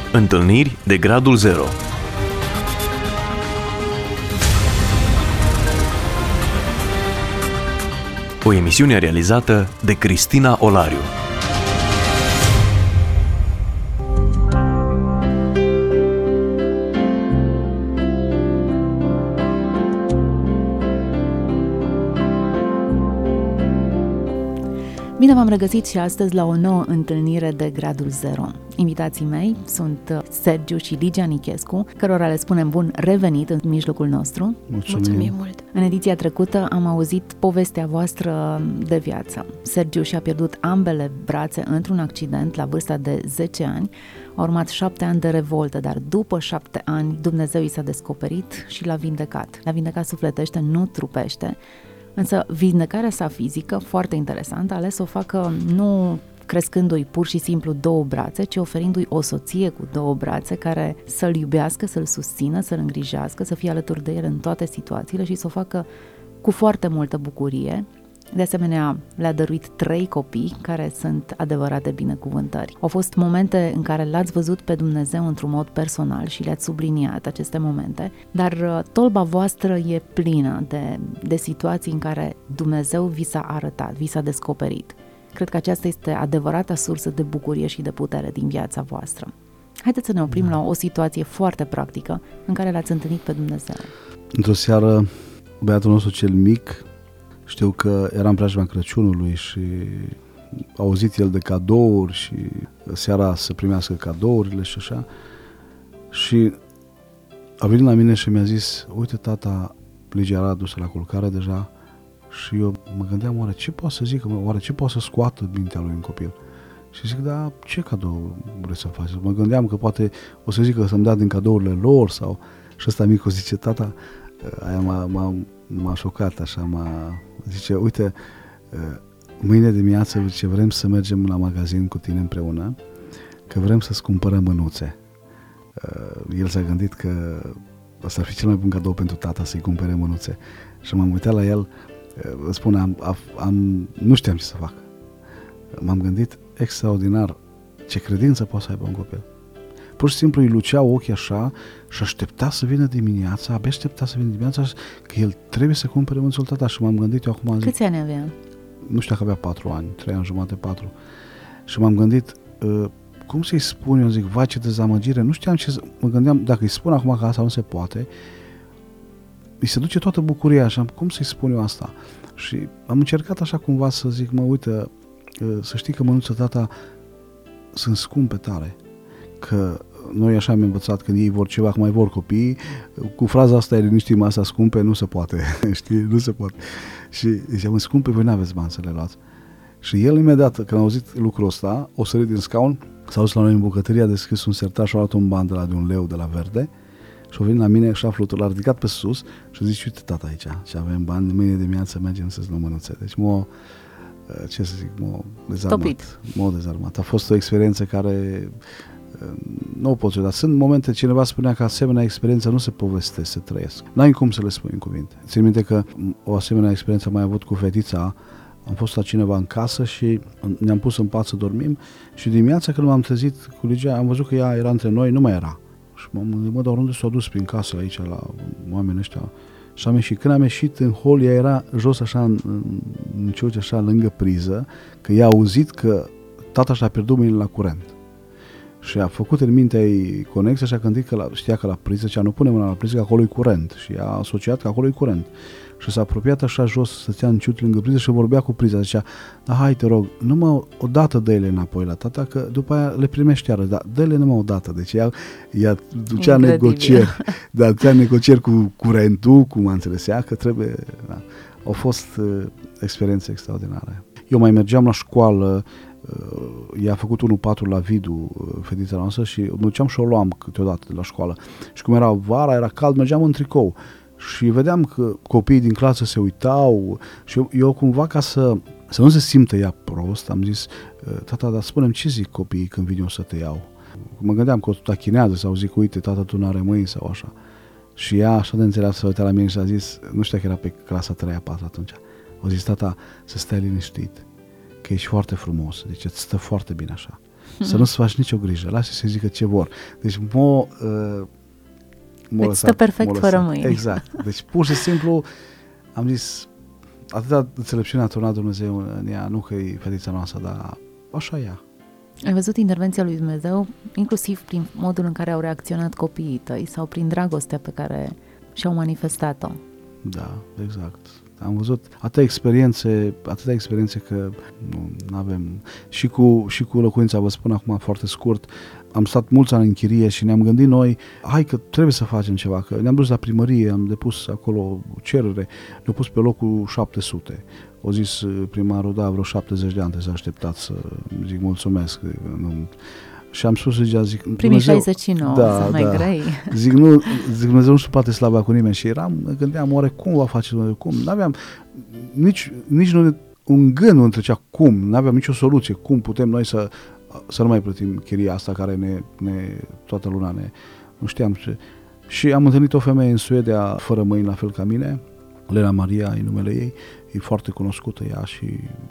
Întâlniri de gradul 0. O emisiune realizată de Cristina Olariu. Bine v-am regăsit și astăzi la o nouă întâlnire de gradul 0. Invitații mei sunt Sergiu și Ligia Nichescu, cărora le spunem bun revenit în mijlocul nostru. Mulțumim mult! În ediția trecută am auzit povestea voastră de viață. Sergiu și-a pierdut ambele brațe într-un accident la vârsta de 10 ani. A urmat 7 ani de revoltă, dar după 7 ani Dumnezeu i s-a descoperit și l-a vindecat. L-a vindecat sufletește, nu trupește. Însă vindecarea sa fizică, foarte interesant, a ales să o facă nu crescându-i pur și simplu două brațe, ci oferindu-i o soție cu două brațe care să-l iubească, să-l susțină, să-l îngrijească, să fie alături de el în toate situațiile și să o facă cu foarte multă bucurie. De asemenea, le-a dăruit 3 copii care sunt adevărate binecuvântări. Au fost momente în care l-ați văzut pe Dumnezeu într-un mod personal și le-ați subliniat aceste momente, dar tolba voastră e plină de situații în care Dumnezeu vi s-a arătat, vi s-a descoperit. Cred că aceasta este adevărata sursă de bucurie și de putere din viața voastră. Haideți să ne oprim la o situație foarte practică în care l-ați întâlnit pe Dumnezeu. Într-o seară, băiatul nostru cel mic, știu că era în preajma Crăciunului și a auzit el de cadouri și seara să primească cadourile și așa. Și a venit la mine și mi-a zis: uite, tata, Ligia era adusă la culcare deja și eu mă gândeam, oare ce poate să zică, oare ce poate să scoată mintea lui un copil? Și zic, da, ce cadou vreți să faceți? Mă gândeam că poate o să zică să-mi dea din cadourile lor sau... Și ăsta micul zice, tata, aia m-a șocat așa, zice, uite, mâine dimineață zice, vrem să mergem la magazin cu tine împreună, că vrem să-ți cumpărăm mânuțe. El s-a gândit că ăsta ar fi cel mai bun cadou pentru tata, să-i cumpere mânuțe. Și m-am uitat la el, spune, nu știam ce să fac. M-am gândit, extraordinar, ce credință poate să aibă un copil. Pur și simplu îi luceau ochii așa și aștepta să vină dimineața, abia aștepta să vină dimineața, că el trebuie să cumpere mânuțul tata. Și m-am gândit eu acum... Câți ani avea? Nu știu dacă avea 4 ani, 3 ani jumate, 4. Și m-am gândit, cum să-i spun eu, zic, vai ce dezamăgire, nu știam ce să... Mă gândeam, dacă îi spun acum că asta nu se poate, îi se duce toată bucuria așa, cum să-i spun eu asta? Și am încercat așa cumva să zic, mă, uite, să știi că mânuțul tata sunt scumpe tare, că noi așa am învățat, când ei vor ceva, că mai vor copii, cu fraza asta, liniștim, asta scumpe, nu se poate, știi, nu se poate. Și ziceam, scumpe, voi n-aveți bani să le luați. Și el imediat, când a auzit lucrul ăsta, o sărit din scaun, s-a dus la noi în bucătărie, a deschis un sertar și a luat un ban de la de 1 leu de la Verde și a venit la mine și l-a ridicat pe sus și a zis, uite tata aici, și avem bani, mâine dimineață mergem să-ți luăm mânuțe. Deci ce să zic, m-a dezarmat. A fost o experiență care nu o pot să, dar sunt momente, cineva spunea că asemenea experiență nu se povestește, se trăiesc. N-ai cum să le spui în cuvinte. Țin minte că o asemenea experiență am mai avut cu fetița. Am fost la cineva în casă și ne-am pus în pat să dormim și dimineața când m-am trezit cu Ligia, am văzut că ea era între noi, nu mai era. Și m-am gândit, dar unde s-a dus prin casă aici la oamenii ăștia? Și am ieșit. Când am ieșit în hol, ea era jos așa în cioci, așa lângă priză, că ea a auzit că tata și-a pierdut mâinile la curent. Și a făcut în mintea ei conexia și a gândit că știa că la priză, zicea, nu pune mâna la priză, că acolo e curent. Și a asociat că acolo e curent. Și s-a apropiat așa jos, stătea în ciut lângă priză și vorbea cu priza. Zicea, da, hai te rog, numai o dată dă-le înapoi la tata, că după aia le primești iară, dar dă-le numai o dată. Deci ea ducea negocieri cu curentul, cum a înțeles ea, că trebuie... Da. Au fost experiențe extraordinare. Eu mai mergeam la școală, ea a făcut 1-4 la Vidu, fetița noastră, și mă duceam și o luam câteodată de la școală. Și cum era vara, era cald, mergeam în tricou. Și vedeam că copiii din clasă se uitau și eu cumva, ca să nu se simtă ea prost, am zis, tata, dar spune-mi ce zic copiii când vin eu să te iau. Mă gândeam că o tachinează sau zic, uite, tata, tu n-are mâini sau așa. Și ea, așa de înțeleaptă, s-a uitat la mine și a zis, nu știu că era pe clasa 3-4 atunci, a zis, tata, să stai liniștit, că ești foarte frumos, deci îți stă foarte bine așa. Să nu-ți faci nicio grijă, lasă să zică ce vor. Deci deci stă perfect fără mâini. Exact. Deci pur și simplu am zis, atâta înțelepciune a turnat Dumnezeu în ea, nu că e fetița noastră, dar așa ea. Ai văzut intervenția lui Dumnezeu, inclusiv prin modul în care au reacționat copiii tăi sau prin dragostea pe care și-au manifestat-o. Da, exact. Am văzut atâtea experiențe că nu avem. Și cu locuința, vă spun acum foarte scurt, am stat mulți ani în chirie și ne-am gândit noi, hai că trebuie să facem ceva, că ne-am dus la primărie, am depus acolo cerere, ne-au pus pe locul 700. O zis primarul, da, vreo 70 de ani să așteptați să zic mulțumesc. Și am spus, zic primii Dumnezeu, 69, sunt mai grei. Zic, Dumnezeu nu se poate slava cu nimeni și gândeam, oare cum va face Dumnezeu, cum? N-aveam nici nu, un gând nu trecea cum, n-aveam nicio soluție, cum putem noi să nu mai plătim chiria asta care toată luna nu știam ce. Și am întâlnit o femeie în Suedia fără mâini, la fel ca mine, Lena Maria e numele ei, e foarte cunoscută ea și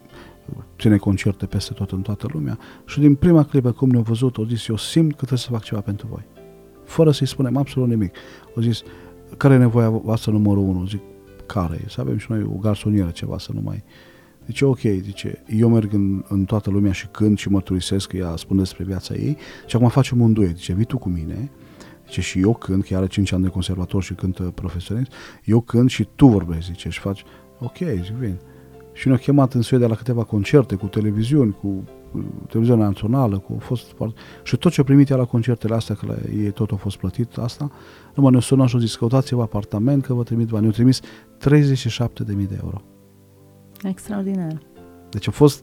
ține concerte peste tot în toată lumea și din prima clipă cum ne-au văzut, au zis, eu simt că trebuie să fac ceva pentru voi. Fără să-i spunem absolut nimic. Au zis, care e nevoia voastră numărul 1? Zic, care? Să avem și noi o garsonieră, ceva, să nu mai... Zice, ok, zice, eu merg în toată lumea și cânt și mărturisesc că ea spune despre viața ei și acum facem un duet. Zice, vii tu cu mine, zice, și eu cânt, că are 5 ani de conservator și cântă profesionist, eu cânt și tu vorbești, zice, și faci, ok, zic, vin. Și ne-au chemat în Suedia la câteva concerte cu televiziuni, cu televiziunea națională, și tot ce a primit ea la concertele astea, că ei tot a fost plătit asta, numai ne-au sunat și au zis, căutați-vă apartament, că vă trimit bani. Ne-au trimis 37.000 de euro. Extraordinar. Deci a fost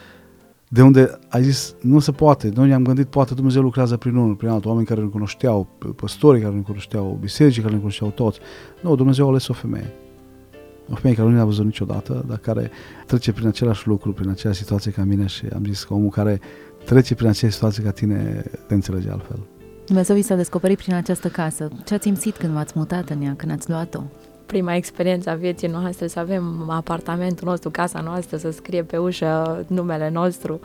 de unde a zis, nu se poate. Noi ne-am gândit, poate Dumnezeu lucrează prin unul, prin altul, oameni care nu cunoșteau, păstorii care nu cunoșteau, bisericii care nu cunoșteau toți. Nu, Dumnezeu a ales o femeie. O femeie care nu ne-a văzut niciodată, dar care trece prin același lucru, prin aceeași situație ca mine și am zis că omul care trece prin aceeași situație ca tine te înțelege altfel. Dumnezeu vi s-a descoperit prin această casă. Ce ați simțit când v-ați mutat în ea, când ați luat-o? Prima experiență a vieții noastre, să avem apartamentul nostru, casa noastră, să scrie pe ușă numele nostru.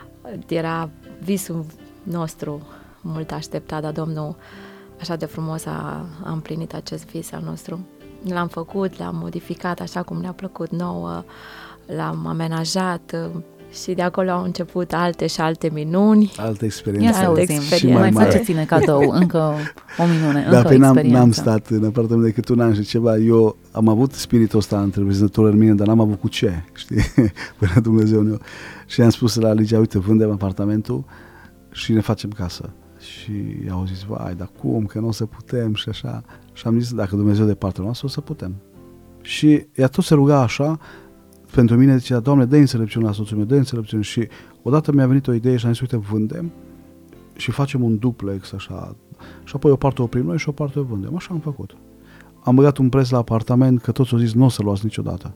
Era visul nostru mult așteptat, dar Domnul așa de frumos a împlinit acest vis al nostru. L-am făcut, l-am modificat așa cum ne-a plăcut nouă, l-am amenajat și de acolo au început alte și alte minuni. Alte experiențe. Ia să auzim, mai faceți-ne cadou, încă o minune, încă o experiență. N-am stat în apartament decât un an și ceva. Eu am avut spiritul ăsta întreprinzător în mine, dar n-am avut cu ce, știi, până Dumnezeu ne-o. Și am spus la Ligia, uite, vândem apartamentul și ne facem casă. Și i-au zis, vai, dar cum, că nu o să putem și așa. Și am zis, dacă Dumnezeu de partea noastră, o să putem. Și ea tot se ruga așa, pentru mine zicea, Doamne, dă înțelepciune la soțul meu, dă înțelepciune. Și odată mi-a venit o idee și am zis, uite, vândem și facem un duplex așa. Și apoi o parte o oprim noi și o parte o vândem. Așa am făcut. Am băgat un preț la apartament, că toți au zis, nu o să luați niciodată.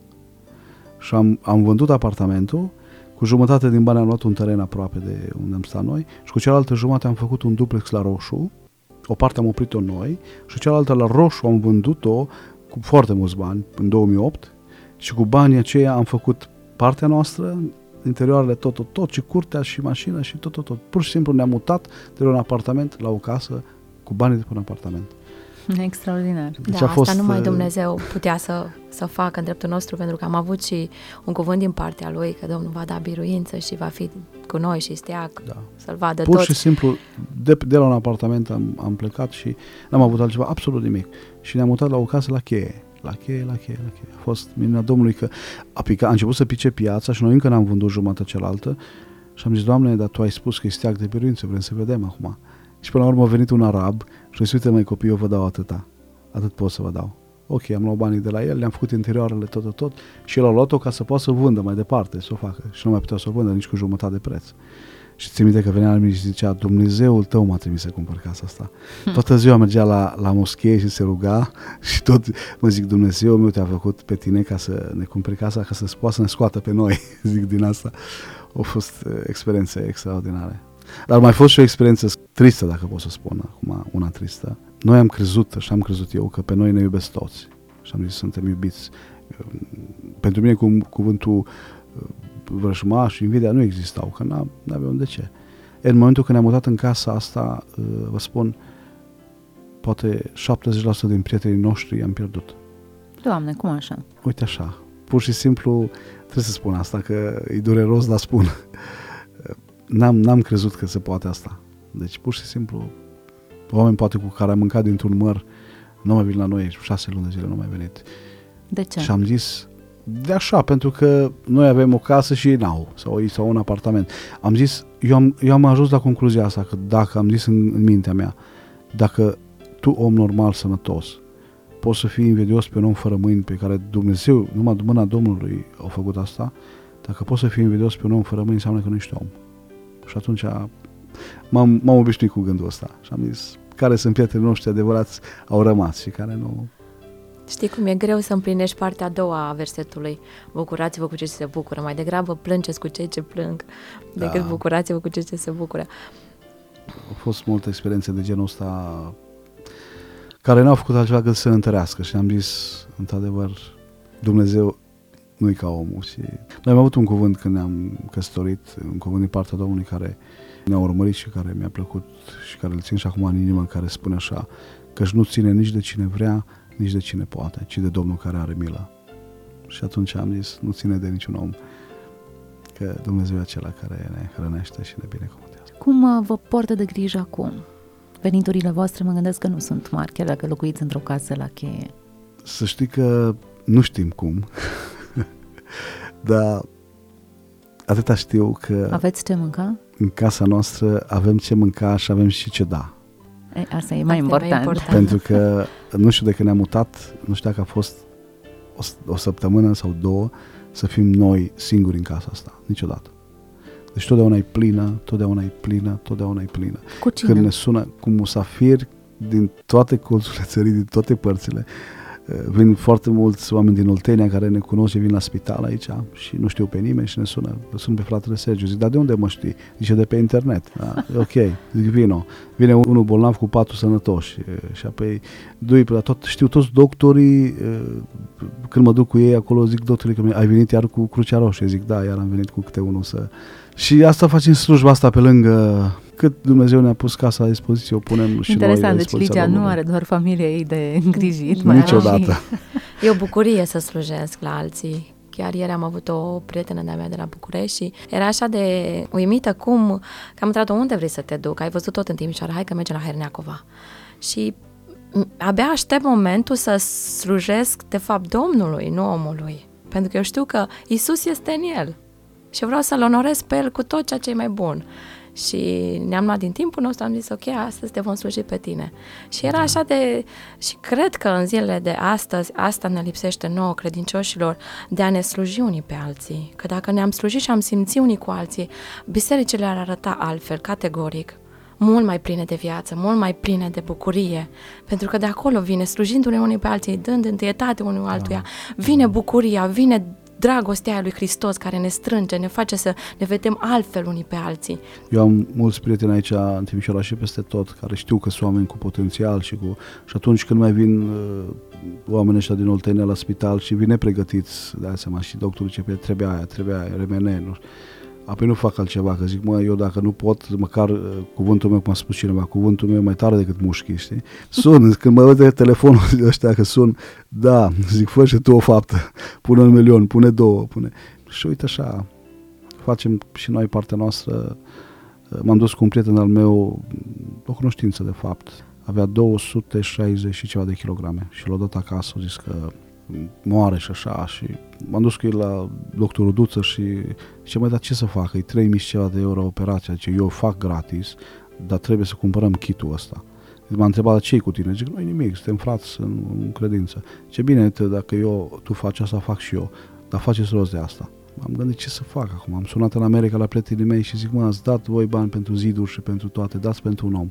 Și am vândut apartamentul. Cu jumătate din bani am luat un teren aproape de unde am stat noi și cu cealaltă jumătate am făcut un duplex la roșu, o parte am oprit-o noi și cealaltă la roșu am vândut-o cu foarte mulți bani în 2008 și cu banii aceia am făcut partea noastră, interioarele tot, și curtea și mașina și tot. Pur și simplu ne-am mutat de la un apartament la o casă cu banii de pe un apartament. Extraordinar. Deci da, asta numai Dumnezeu putea să facă în dreptul nostru, pentru că am avut și un cuvânt din partea Lui, că Domnul va da biruință și va fi cu noi și steag, să-L vadă pur toți. și simplu, de la un apartament am plecat și n-am avut altceva, absolut nimic. Și ne-am mutat la o casă la cheie. La cheie. A fost minunea Domnului că a început să pice piața și noi încă n-am vândut jumătatea cealaltă și am zis, Doamne, dar Tu ai spus că e steag de biruință, vrem să vedem acum. Și până la urmă a venit un arab și a zis, uite măi copii, eu vă dau atât pot să vă dau. Ok, am luat banii de la el, le-am făcut interioarele tot și el a luat-o ca să poată să vândă mai departe, să o facă și nu mai putea să o vândă nici cu jumătate de preț. Și țin minte că venea la mine și zicea, Dumnezeul tău m-a trimis să cumpăr casa asta. Toată ziua mergea la moschee și se ruga și tot mă zic, Dumnezeu meu te-a făcut pe tine ca să ne cumperi casa, ca să poată să ne scoată pe noi, zic din asta. Au fost experiențe extraordinare. Dar mai fost și o experiență tristă, dacă pot să spun acum, una tristă. Noi am crezut, și am crezut eu, că pe noi ne iubesc toți. Și am zis, suntem iubiți. Pentru mine cuvântul vrăjmaș și invidia nu existau, că n-aveau de ce. În momentul când ne-am mutat în casa asta, vă spun, poate 70% din prietenii noștri i-am pierdut. Doamne, cum așa? Uite așa, pur și simplu, trebuie să spun asta, că e dureros, dar spun. N-am crezut că se poate asta. Deci, pur și simplu, oameni poate cu care am mâncat dintr-un măr, nu mai vin la noi, 6 luni de zile nu mai venit. De ce? Și am zis, de așa, pentru că noi avem o casă și ei n-au, sau un apartament. Am zis, eu am ajuns la concluzia asta, că dacă, am zis în mintea mea, dacă tu, om normal, sănătos, poți să fii invidios pe un om fără mâini pe care Dumnezeu, numai mâna Domnului a făcut asta, dacă poți să fii invidios pe un om fără mâini, înseamnă că nu ești om. Și atunci m-am obișnuit cu gândul ăsta și am zis, care sunt prietenii noștri adevărați au rămas și care nu. Știi cum e greu să împlinești partea a doua a versetului. Bucurați-vă cu cei ce se bucură. Mai degrabă plângeți cu cei ce plâng decât bucurați-vă cu cei ce se bucură. Au fost multe experiențe de genul ăsta care n-au făcut altceva decât să se întărească și am zis, într-adevăr, Dumnezeu nu-i ca omul. Și noi am avut un cuvânt când ne-am căsătorit, un cuvânt din partea Domnului care ne-a urmărit și care mi-a plăcut și care îl țin și acum în inimă, care spune așa, că-și nu ține nici de cine vrea, nici de cine poate, ci de Domnul care are milă. Și atunci am zis, nu ține de niciun om, că Dumnezeu e acela care ne hrănește și ne binecuvântează. Cum vă poartă de grijă acum? Veniturile voastre mă gândesc că nu sunt mari, chiar dacă locuiți într-o casă la cheie. Să știi că nu știm cum, dar atâta știu că aveți ce mânca? În casa noastră avem ce mânca și avem și ce da. Asta e mai important. Pentru că nu știu de când ne-am mutat, nu știu dacă a fost o săptămână sau două să fim noi singuri în casa asta. Niciodată. Deci totdeauna e plină, totdeauna e plină, totdeauna e plină. Cu cine? Când ne sună cu musafiri din toate colțurile țării, din toate părțile. Vin foarte mulți oameni din Oltenia care ne cunosc și vin la spital aici și nu știu pe nimeni și ne sună pe fratele Sergiu. Zic, dar de unde mă știi? Zice, de pe internet. Da, ok, zic, vino. Vine unul bolnav cu 4 sănătoși și apoi știu toți doctorii, când mă duc cu ei acolo, zic doctorii că ai venit iar cu Crucea Roșie. Zic, da, iar am venit cu câte unul să... Și asta facem slujba asta pe lângă cât Dumnezeu ne-a pus casa la dispoziție, o punem și noi. Interesant, deci Ligia nu are doar familia ei de îngrijit. Niciodată. E o bucurie să slujesc la alții. Chiar ieri am avut o prietenă de-a mea de la București și era așa de uimită cum, că am întrebat unde vrei să te duc, ai văzut tot în Timișoara, hai că mergem la Herneacova. Și abia aștept momentul să slujesc de fapt Domnului, nu omului. Pentru că eu știu că Iisus este în el. Și vreau să-L onorez pe El cu tot ceea ce e mai bun. Și ne-am luat din timpul nostru, am zis, ok, astăzi te vom sluji pe tine. Și era așa de... Și cred că în zilele de astăzi, asta ne lipsește nouă credincioșilor, de a ne sluji unii pe alții. Că dacă ne-am slujit și am simțit unii cu alții, bisericile ar arăta altfel, categoric, mult mai pline de viață, mult mai pline de bucurie. Pentru că de acolo vine, slujindu-ne unii pe alții, dând întâietate unul altuia, vine bucuria, vine dragostea lui Hristos care ne strânge, ne face să ne vedem altfel unii pe alții. Eu am mulți prieteni aici în Timișoara și peste tot, care știu că sunt oameni cu potențial și atunci când mai vin oamenii ăștia din Oltenia la spital și vin nepregătiți, de seama, și doctorul zice, trebuia remene, nu știu. Apoi nu fac altceva, că zic, eu dacă nu pot, măcar cuvântul meu, cum a spus cineva, cuvântul meu e mai tare decât mușchii, știi? Sun, când mă uite telefonul ăștia că sun, da, zic, fă și tu o faptă, pune 1.000.000, pune 2, pune... Și uite așa, facem și noi partea noastră. M-am dus cu un prieten al meu, o cunoștință de fapt, avea 260 și ceva de kilograme și l-a dat acasă, a zis că moare și așa, și m-am dus cu el la doctorul Duță și zice, dar ce să facă? E 3.000 ceva de euro operația, zice, eu fac gratis, dar trebuie să cumpărăm kit-ul ăsta. M-a întrebat, ce-i cu tine? Zic, nu-i nimic, suntem frați în credință. Ce bine, dacă tu faci asta, fac și eu, dar faceți rost de asta. M-am gândit ce să fac acum, am sunat în America la prietenii mei și zic, ați dat voi bani pentru ziduri și pentru toate, dați pentru un om.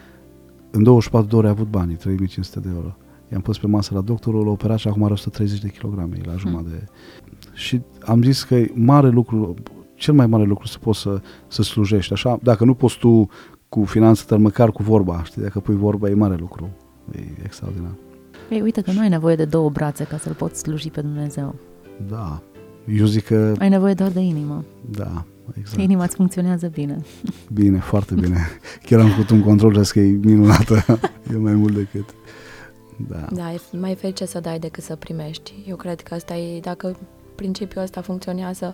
În 24 de ore a avut banii, 3.500 de euro. I-am pus pe masă la doctorul, l-a operat și acum are 130 de kilograme, la jumătate. Și am zis că e mare lucru, cel mai mare lucru să poți să slujești, așa, dacă nu poți tu cu finanțe, dar măcar cu vorba, știi, dacă pui vorba, e mare lucru, e extraordinar. Ei, uite că nu ai nevoie de 2 brațe ca să-L poți sluji pe Dumnezeu. Da, eu zic că... Ai nevoie doar de inimă. Da, Exact. Inima îți funcționează bine. Bine, foarte bine. Chiar am făcut un control, că e minunată. E mai mult decât... Da, e mai ferice să dai decât să primești. Eu cred că asta e, dacă principiul ăsta funcționează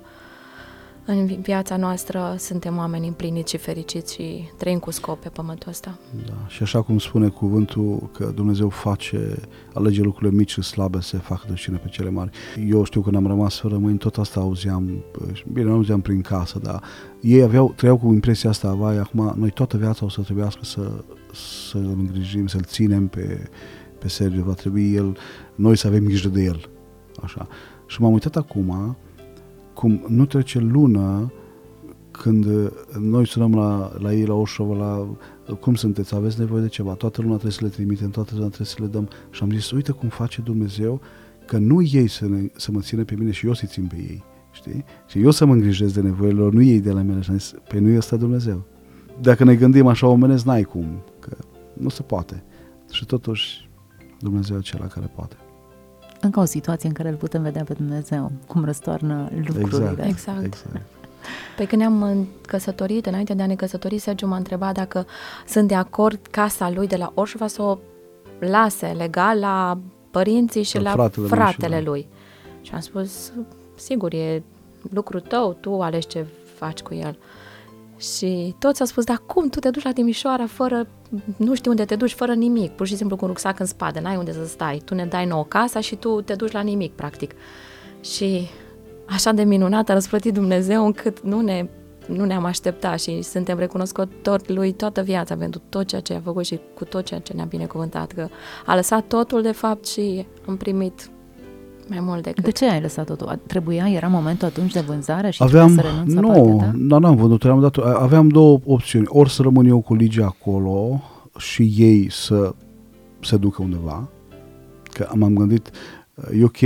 în viața noastră, suntem oameni împliniți și fericiți și trăim cu scop pe pământul ăsta. Da, și așa cum spune cuvântul că Dumnezeu alege lucrurile mici și slabe, se fac dăștine pe cele mari. Eu știu că când am rămas fără mâini, tot asta auzeam, bine, nu auzeam prin casă, dar ei trăiau cu impresia asta, vai, acum noi toată viața o să trebuiască să-l îngrijim, să-l ținem pe Sergiu, va trebui noi să avem grijă de el. Așa. Și m-am uitat acum cum nu trece lună când noi sunăm la ei la Oșova, cum sunteți, aveți nevoie de ceva, toată lumea trebuie să le trimitem, toată lumea trebuie să le dăm. Și am zis, uite cum face Dumnezeu, că nu ei să mă țină pe mine și eu să-i țin pe ei, știi? Și eu să mă îngrijesc de nevoile lor, nu ei de la mine. Și am zis, pe nu ăsta Dumnezeu. Dacă ne gândim așa omenesc, n-ai cum, că nu se poate. Și totuși Dumnezeu e acela care poate. Încă o situație în care îl putem vedea pe Dumnezeu, cum răstoarnă lucrurile. Exact. Păi când ne-am căsătorit, înainte de a ne căsători, Sergiu m-a întrebat dacă sunt de acord casa lui de la Orșova să o lase legal la părinții și la fratele lui. Și am spus, sigur, e lucrul tău, tu alegi ce faci cu el. Și toți au spus, dar cum tu te duci la Timișoara fără, nu știu unde te duci, fără nimic, pur și simplu cu un rucsac în spate, n-ai unde să stai, tu ne dai nouă casa și tu te duci la nimic, practic. Și așa de minunat a răsplătit Dumnezeu încât nu ne-am așteptat și suntem recunoscători lui toată viața pentru tot ceea ce a făcut și cu tot ceea ce ne-a binecuvântat, că a lăsat totul de fapt și am primit mai mult decât. De ce ai lăsat totul? Era momentul atunci de vânzare și trebuia să renunți la partea ta? Nu, n-am vândut, aveam două opțiuni, ori să rămân eu cu Ligia acolo și ei să se ducă undeva, că m-am gândit, e ok,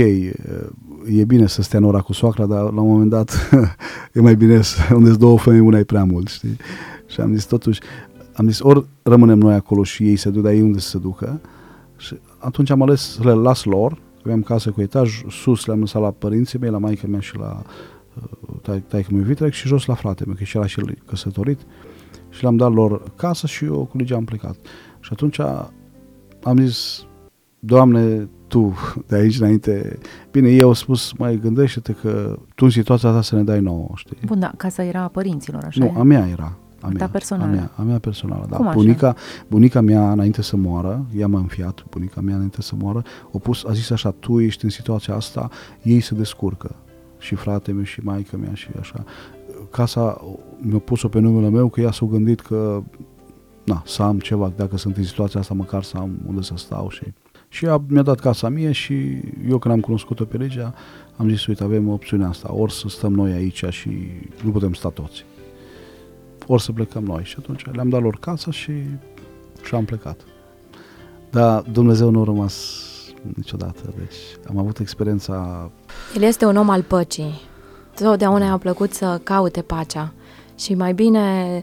e bine să stea în ora cu soacra, dar la un moment dat e mai bine unde-s două femei, una e prea mult, știi? Și am zis, ori rămânem noi acolo și ei se duc, dar ei unde să se ducă? Și atunci am ales să le las lor. Aveam casă cu etaj, sus le-am lăsat la părinții mei, la maică mea și la taică meu vitrec și jos la frate meu, că și era și el căsătorit și le-am dat lor casă și eu cu Ligia am plecat. Și atunci am zis, Doamne, Tu de aici înainte, bine, ei au spus, mai gândește-te că Tu în situația ta să ne dai nouă, știi? Bun, da, casa era a părinților, așa? Nu, a mea era. A mea personală, da. Cum Bunica mea înainte să moară, ea m-a înfiat, bunica mea înainte să moară, a zis așa, tu ești în situația asta, ei se descurcă. Și frate meu și maică mea și așa. Casa mi-a pus-o pe numele meu, că ea s-a gândit că să am ceva, dacă sunt în situația asta, măcar să am unde să stau. Și ea mi-a dat casa mie și eu când am cunoscut-o pe Ligia, am zis, uite, avem opțiunea asta, ori să stăm noi aici și nu putem sta toți, ori să plecăm noi. Și atunci le-am dat lor casa și am plecat. Dar Dumnezeu nu a rămas niciodată. Deci am avut experiența... El este un om al păcii. Totdeauna i-a plăcut să caute pacea. Și mai bine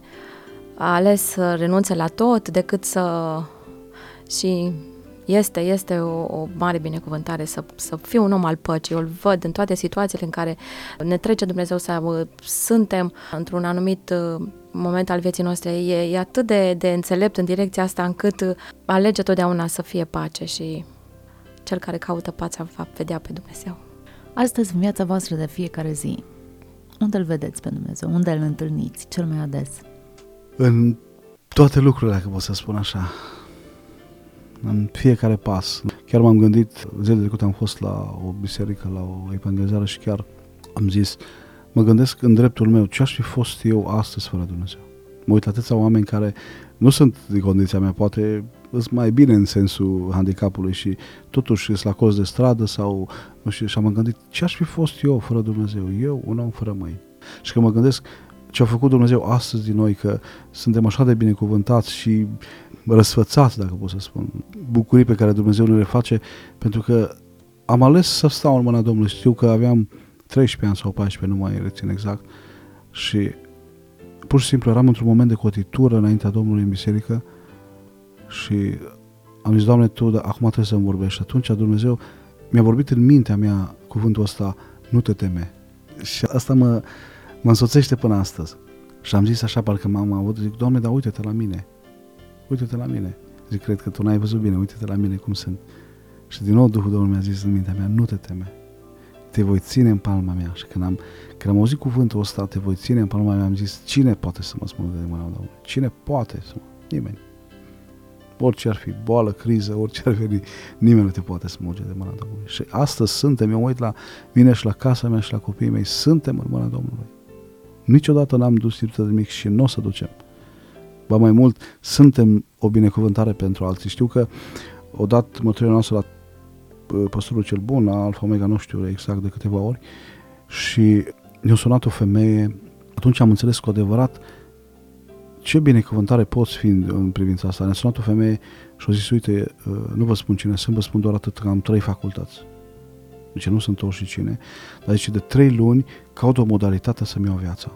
a ales să renunțe la tot decât să... Și este o mare binecuvântare să fiu un om al păcii. Eu îl văd în toate situațiile în care ne trece Dumnezeu să suntem într-un anumit moment al vieții noastre. E atât de înțelept în direcția asta încât alege totdeauna să fie pace și cel care caută pacea va vedea pe Dumnezeu. Astăzi, în viața voastră de fiecare zi, unde îl vedeți pe Dumnezeu? Unde îl întâlniți cel mai ades? În toate lucrurile, dacă pot să spun așa. În fiecare pas. Chiar m-am gândit, zilele trecute am fost la o biserică, la o evangelizare și chiar am zis, mă gândesc în dreptul meu, ce aș fi fost eu astăzi fără Dumnezeu? Mă uit la atâția oameni care nu sunt din condiția mea, poate sunt mai bine în sensul handicapului și totuși sunt la colț de stradă sau, nu știu, și am gândit, ce aș fi fost eu fără Dumnezeu? Eu, un om fără mâini. Și că mă gândesc ce a făcut Dumnezeu astăzi din noi, că suntem așa de binecuvântați și răsfățați, dacă pot să spun, bucurii pe care Dumnezeu ne le face, pentru că am ales să stau în mâna Domnului. Știu că aveam 13 ani sau 14, nu mai rețin exact, și pur și simplu eram într-un moment de cotitură înaintea Domnului în biserică și am zis, Doamne, Tu acum trebuie să-mi vorbești. Și atunci Dumnezeu mi-a vorbit în mintea mea cuvântul ăsta, nu te teme. Și asta mă însoțește până astăzi. Și am zis așa, parcă m-am avut, zic, Doamne, dar uite-te la mine. Uite-te la mine. Zic, cred că tu n-ai văzut bine, uite-te la mine cum sunt. Și din nou Duhul Domnului mi-a zis în mintea mea, nu te teme. Te voi ține în palma mea. Și când am auzit cuvântul ăsta, te voi ține în palma mea, am zis, cine poate să mă smulgă de mâna Domnului? Cine poate să mă? Nimeni. Orice ar fi boală, criză, orice ar fi, nimeni nu te poate smulge de mâna Domnului. Și astăzi suntem, eu mă uit la mine și la casa mea și la copiii mei, suntem în mâna Domnului. Niciodată n-am dus lipsă de mic și nu o să ducem. Ba mai mult, suntem o binecuvântare pentru alții. Știu că odată mărturia noastră la Păstorul cel Bun, la Alfa Omega, nu știu exact de câteva ori, și ne-a sunat o femeie. Atunci am înțeles cu adevărat ce binecuvântare poți fi în privința asta. Ne-a sunat o femeie și a zis, uite, nu vă spun cine sunt, vă spun doar atât că am 3 facultăți. Deci nu sunt și cine, dar zice, de 3 luni caut o modalitate să-mi iau viața.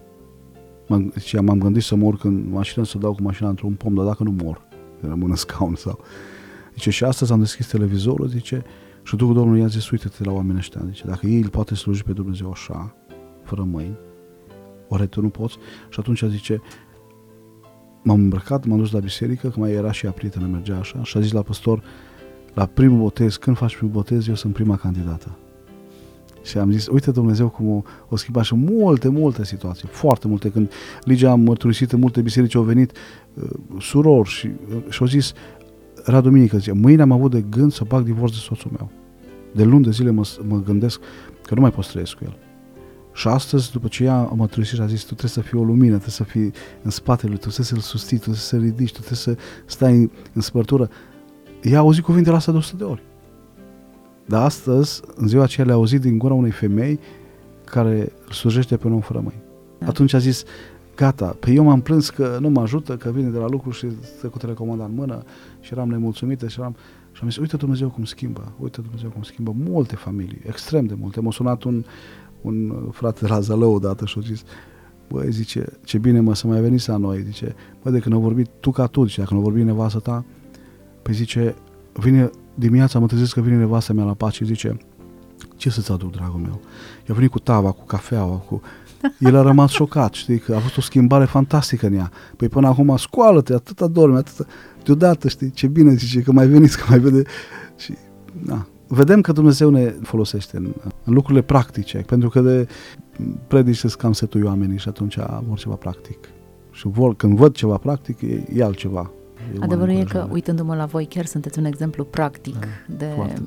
M-am gândit să mor în mașină, să dau cu mașina într-un pom, dar dacă nu mor, rămân în scaun sau... Zice, și astăzi am deschis televizorul, zice, și Duhul Domnului i-a zis, uite-te la oamenii ăștia, zice, dacă ei îl poate sluji pe Dumnezeu așa, fără mâini, oare tu nu poți? Și atunci zice, m-am îmbrăcat, m-am dus la biserică, că mai era și ea prietenă, mergea așa, și a zis la păstor, la primul botez, când faci primul botez, eu sunt prima candidată. Și am zis, uite Dumnezeu cum o schimba și multe situații, foarte multe. Când Ligia a mărturisit în multe biserici, au venit surori și au zis, era duminică, zice, mâine am avut de gând să bag divorț de soțul meu. De luni de zile mă gândesc că nu mai pot să trăiesc cu el. Și astăzi, după ce ea a mărturisit și a zis, tu trebuie să fii o lumină, trebuie să fii în spatele lui, tu trebuie să-l susții, tu trebuie să-l ridici, tu trebuie să stai în spărtură. Ea a auzit cuvintele astea de 100 de ori. Dar astăzi, în ziua aceea, le-a auzit din gura unei femei care îl slujește pe un om fără mâini. Da. Atunci a zis, gata, pe eu m-am plâns că nu mă ajută, că vine de la lucru și stă cu telecomanda în mână și eram nemulțumită și am zis, uite Dumnezeu cum schimbă, multe familii, extrem de multe. M-a sunat un frate de la Zălău odată și a zis, băi, zice, ce bine mă să mai veniți la noi, zice, băi, de când au vorbit tu ca tu, zice, dacă nu a vorbit nevastă ta, păi zice, vine dimineața, mă trezesc că vine nevasta mea la pat și zice, ce să-ți aduc, dragul meu? I-a venit cu tava, cu cafeaua, El a rămas șocat, știi, că a fost o schimbare fantastică în ea. Păi până acum, scoală-te, atâta dorme, atâta... Deodată, știi, ce bine, zice, că mai veniți, că mai vede... Și, na, vedem că Dumnezeu ne folosește în lucrurile practice, pentru că de predici să cam setui oamenii și atunci vor ceva practic. Și când văd ceva practic, e altceva. Adevărul e că, uitându-mă la voi, chiar sunteți un exemplu practic de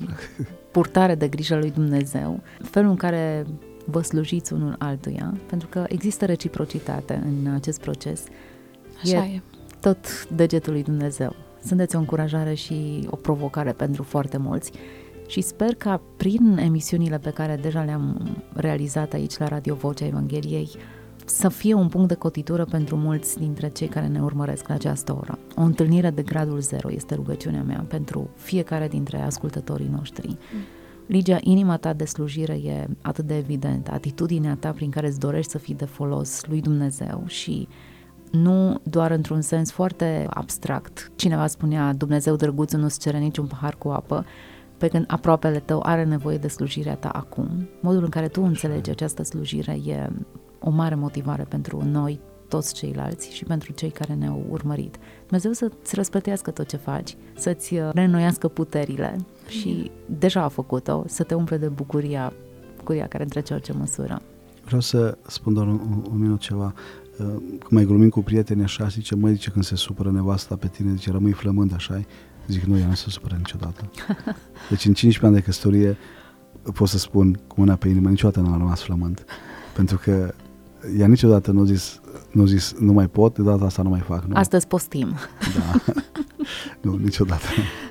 purtare de grijă lui Dumnezeu, felul în care vă slujiți unul altuia, pentru că există reciprocitate în acest proces. Așa e. Tot degetul lui Dumnezeu. Sunteți o încurajare și o provocare pentru foarte mulți și sper ca prin emisiunile pe care deja le-am realizat aici la Radio Vocea Evangheliei să fie un punct de cotitură pentru mulți dintre cei care ne urmăresc la această oră. O întâlnire de gradul 0 este rugăciunea mea pentru fiecare dintre ascultătorii noștri. Ligia, inima ta de slujire e atât de evidentă, atitudinea ta prin care îți dorești să fii de folos lui Dumnezeu și nu doar într-un sens foarte abstract. Cineva spunea, Dumnezeu drăguț nu-ți cere niciun pahar cu apă, pe când aproapele tău are nevoie de slujirea ta acum. Modul în care tu înțelegi această slujire e o mare motivare pentru noi, toți ceilalți și pentru cei care ne-au urmărit. Dumnezeu să-ți răsplătească tot ce faci, să-ți reînnoiască puterile și deja a făcut-o, să te umple de bucuria care întrece orice măsură. Vreau să spun doar un minut ceva. Când mai glumim cu prieteni așa, zice, măi, zice, când se supără nevasta pe tine, zice, rămâi flămând așa. Zic, nu, ea nu se supără niciodată. Deci în 15 ani de căsătorie pot să spun cu mâna pe inimă, niciodată n-am rămas flămând. Pentru că ea niciodată nu a zis nu mai pot, de data asta nu mai fac. Nu. Astăzi postim. Da. Nu, niciodată.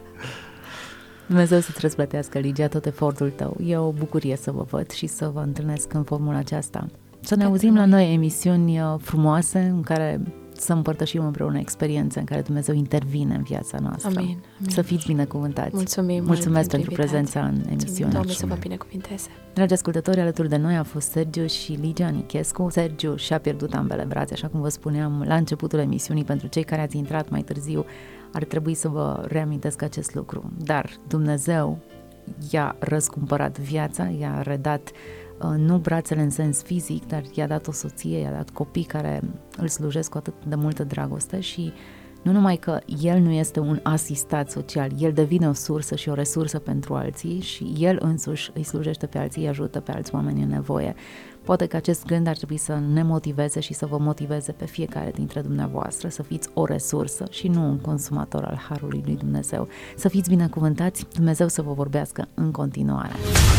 Dumnezeu să-ți răsplătească, Ligia, tot efortul tău. E o bucurie să vă văd și să vă întâlnesc în formula aceasta. Să ne auzim la noi emisiuni frumoase în care să împărtășim împreună experiențe în care Dumnezeu intervine în viața noastră. Amin. Să fiți binecuvântați. Mulțumesc pentru prezența în emisiune. Doamne să vă binecuvinteze. Dragi ascultători, alături de noi a fost Sergiu și Ligia Nichescu. Sergiu și-a pierdut ambele brațe, așa cum vă spuneam la începutul emisiunii. Pentru cei care ați intrat mai târziu, ar trebui să vă reamintesc acest lucru. Dar Dumnezeu i-a răscumpărat viața, i-a redat nu brațele în sens fizic, dar i-a dat o soție, i-a dat copii care îl slujesc cu atât de multă dragoste și nu numai că el nu este un asistat social, el devine o sursă și o resursă pentru alții și el însuși îi slujește pe alții, îi ajută pe alți oameni în nevoie. Poate că acest gând ar trebui să ne motiveze și să vă motiveze pe fiecare dintre dumneavoastră să fiți o resursă și nu un consumator al harului lui Dumnezeu. Să fiți binecuvântați, Dumnezeu să vă vorbească în continuare.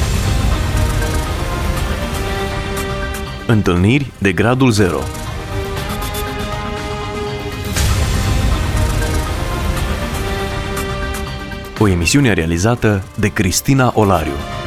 Întâlniri de gradul 0. O emisiune realizată de Cristina Olariu.